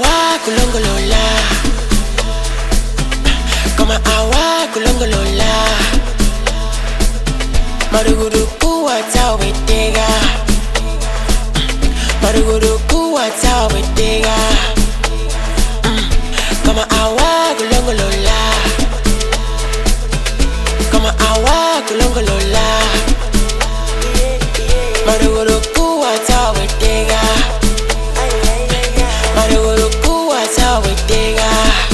awa kulongolola, kama awa kulongolola. Maruguruku watawetega, maruguruku watawetega. Kama awa kulongolola, kama awa kulongolola. Maruguruku watawetega, maruguruku watawetega.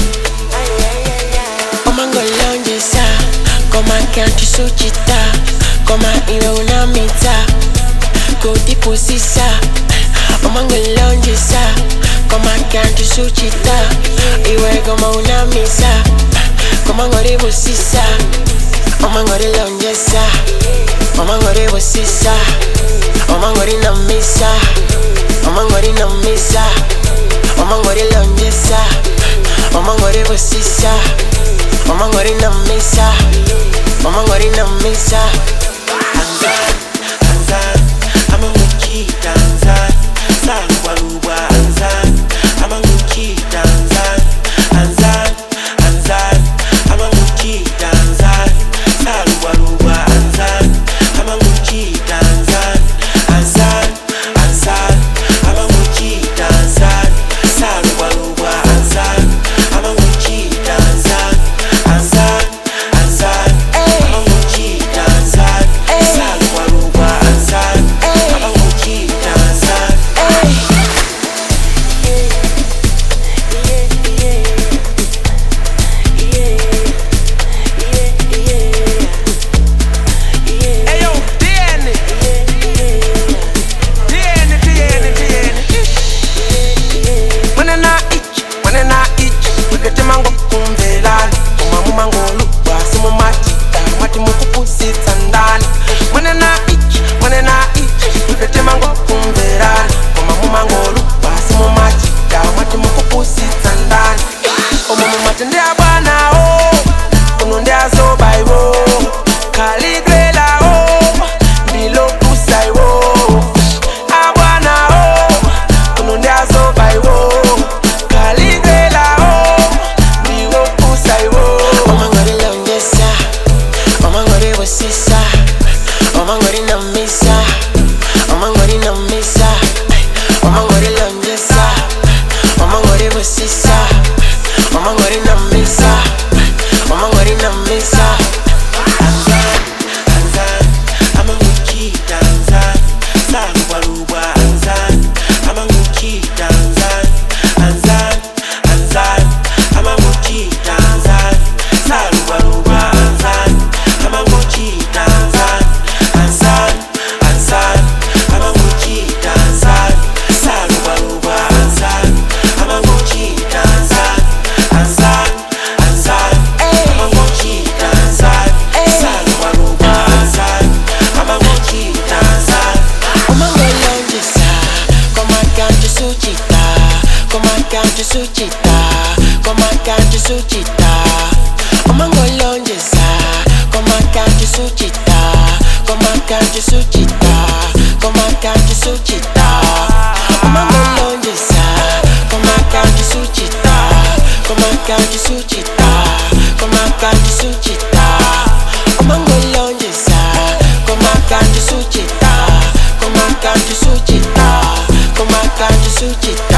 Omangolonjesa, koma kanti suchita, koma iwe unamita, kutipusisa. Omangolonjesa, koma kanti suchita, iwe koma unamisa, koma ngoribusisa. Omangolonjesa, omangoribusisa, omangorinamisa, omangorinamisa, omangorilonjesa, omangoribusisa, omangorinamisa, omangorinamisa. Anzan, Anzan, amangukita Anzan, salubwa Anzan, amangukita Anzan, Anzan, Anzan, amangukita Anzan, salubwa Anzan, amangukita Anzan, Anzan, Anzan, amangukita Anzan, salubwa Anzan, amangukita Anzan, Anzan, Anzan, amangukita Anzan, salubwa Anzan, amangukita Anzan. Ayo, DNA. Manena ich, wikete mango kumvelani. Umamu mangolu, wasi mumachita, mati mukupusita ndani. Manena ich, wikete mango kumvelani. Umamu mangolu, wasi mumachita, mati mukupusita ndani. Umamu matende abana o, unonde azoba iwo. Kaligwela o, bilo kusai wo. Abana o, unonde azoba iwo. Kaligwela o, bilo kusai wo. Omangorilonjesa, omangoribusisa, omangorinamisa, omangorinamisa, omangorilonjesa, omangoribusisa, omangorinamisa, omangorinamisa. Anzan, Anzan, amangukita Anzan, salubwa Anzan, amangukita Anzan, Anzan, Anzan, amangukita Anzan, salubwa Anzan, amangukita Anzan, Anzan, Anzan, amangukita Anzan, salubwa Anzan, amangukita Anzan, Anzan, Anzan, amangukita Anzan, salubwa Anzan, amangukita Anzan. Omangolonjesa, koma kanti suchita, koma kanti suchita, koma kanti suchita. Omangolonjesa, koma kanti suchita, koma kanti suchita, koma kanti suchita. Omangolonjesa, koma kanti suchita, koma kanti suchita, koma kanti suchita. Omangolonjesa, koma kanti suchita, koma kanti suchita, koma kanti suchita.